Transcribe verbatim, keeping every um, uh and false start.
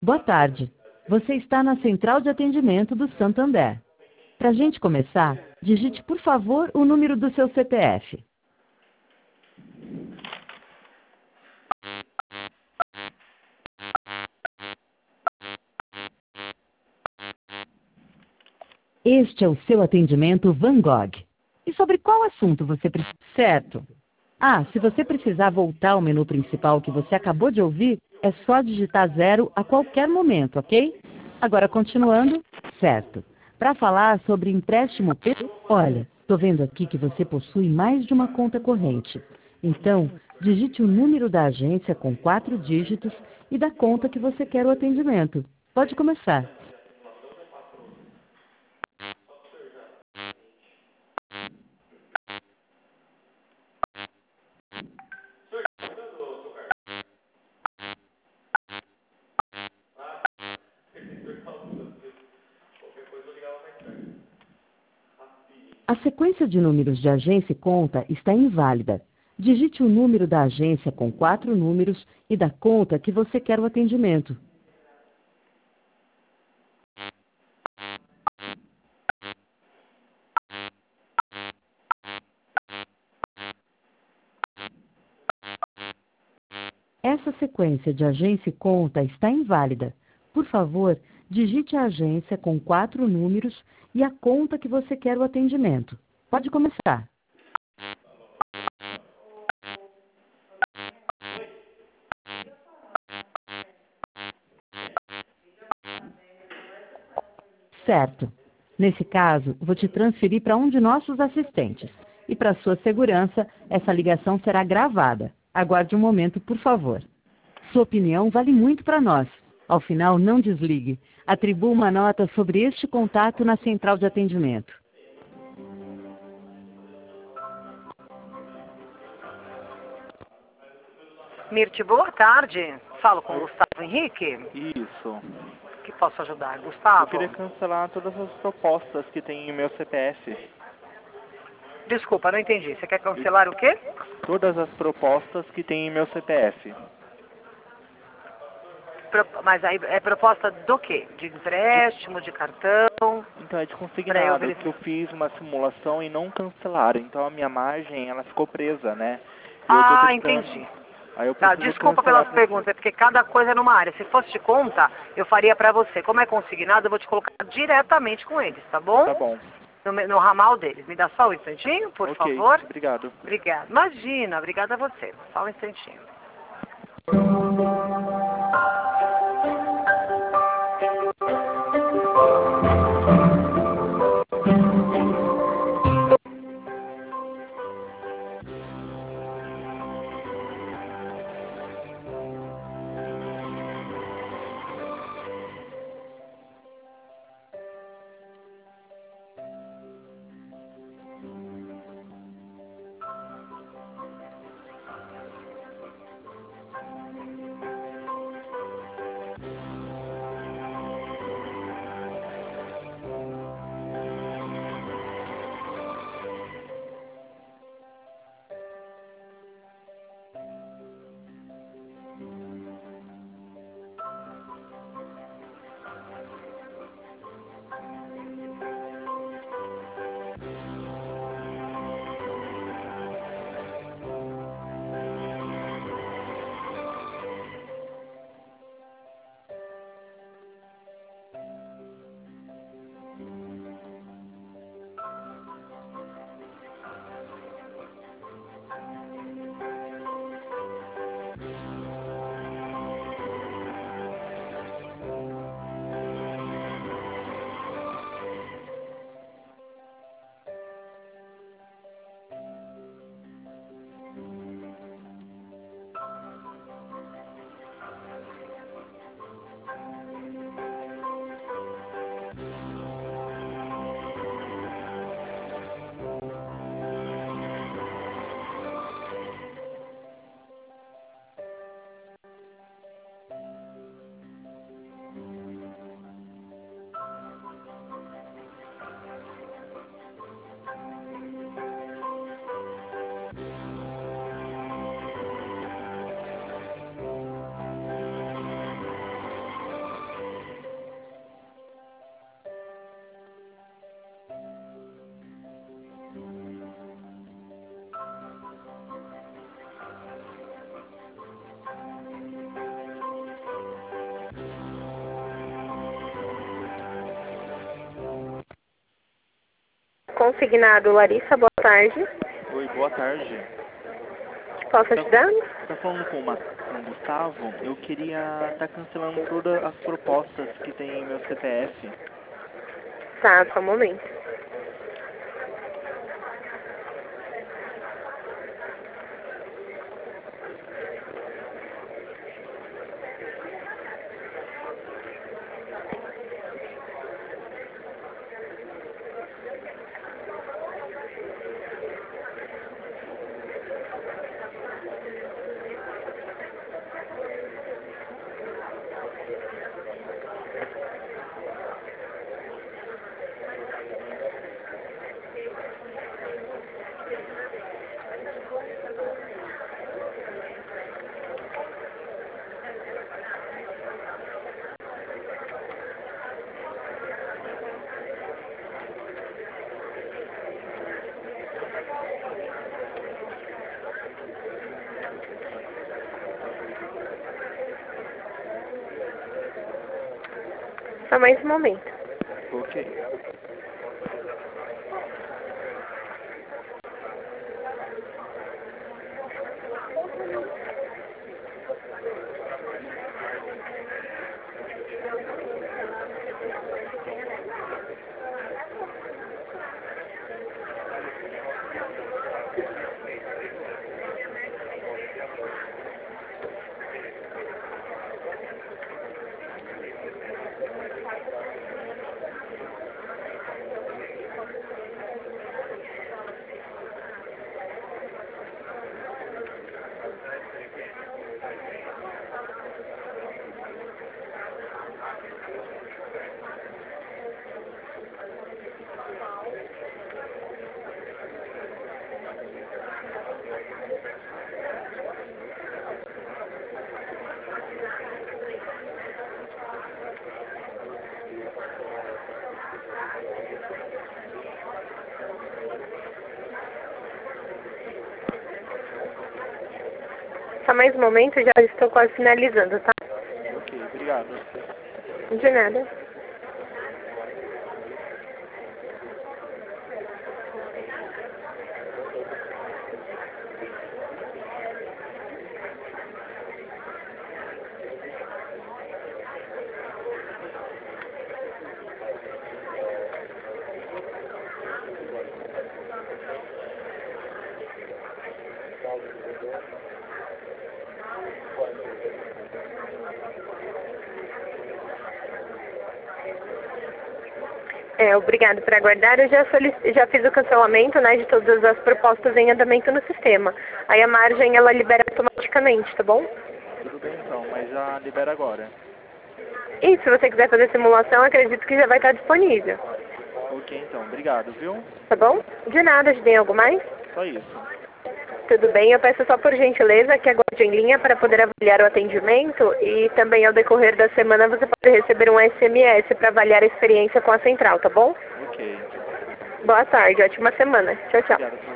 Boa tarde. Você está na central de atendimento do Santander. Para a gente começar, digite, por favor, o número do seu C P F. Este é o seu atendimento Van Gogh. E sobre qual assunto você precisa? Certo. Ah, se você precisar voltar ao menu principal que você acabou de ouvir, é só digitar zero a qualquer momento, ok? Agora, continuando. Certo. Para falar sobre empréstimo... pe- Olha, estou vendo aqui que você possui mais de uma conta corrente. Então, digite o número da agência com quatro dígitos e da conta que você quer o atendimento. Pode começar. A sequência de números de agência e conta está inválida. Digite o número da agência com quatro números e da conta que você quer o atendimento. Essa sequência de agência e conta está inválida. Por favor, digite a agência com quatro números e a conta que você quer o atendimento. Pode começar. Certo. Nesse caso, vou te transferir para um de nossos assistentes. E para sua segurança, essa ligação será gravada. Aguarde um momento, por favor. Sua opinião vale muito para nós. Ao final, não desligue. Atribua uma nota sobre este contato na central de atendimento. Mirte, boa tarde. Falo com o Gustavo Henrique. Isso. Que posso ajudar, Eu Gustavo? queria cancelar todas as propostas que tem em meu C P F. Desculpa, não entendi. Você quer cancelar o quê? Todas as propostas que tem em meu C P F. Pro- Mas aí é proposta do quê? De empréstimo, de cartão? Então é de Para eu consignado, que eu verificar. fiz uma simulação e não cancelaram. Então a minha margem, ela ficou presa, né? E eu tô Ah, tentando... entendi. Aí eu Tá, preciso desculpa cancelar... pelas perguntas, é porque cada coisa é numa área. Se fosse de conta, eu faria pra você. Como é consignado, eu vou te colocar diretamente com eles, tá bom? Tá bom. No, me- no ramal deles. Me dá só um instantinho, por Ok, favor. obrigado. Obrigada. Imagina, obrigada a você. Só um instantinho. consignado Larissa, boa tarde. Oi, boa tarde. Posso ajudar? Tá falando com, uma, com o Gustavo? Eu queria estar cancelando todas as propostas que tem meu C P F. Tá, só um momento. Só mais um momento. Ok. Só mais um momento, já estou quase finalizando, tá? Ok, obrigado. De nada. É, obrigado por aguardar. Eu já, solic... já fiz o cancelamento, né, de todas as propostas em andamento no sistema. Aí a margem, ela libera automaticamente, tá bom? Tudo bem então, mas já libera agora. E se você quiser fazer simulação, acredito que já vai estar disponível. Ok então, obrigado, viu? Tá bom? De nada, tem algo mais? Só isso. Tudo bem, eu peço só por gentileza que aguarde em linha para poder avaliar o atendimento e também ao decorrer da semana você pode receber um S M S para avaliar a experiência com a central, tá bom? Ok. Boa tarde, ótima semana. Tchau, tchau. Obrigado.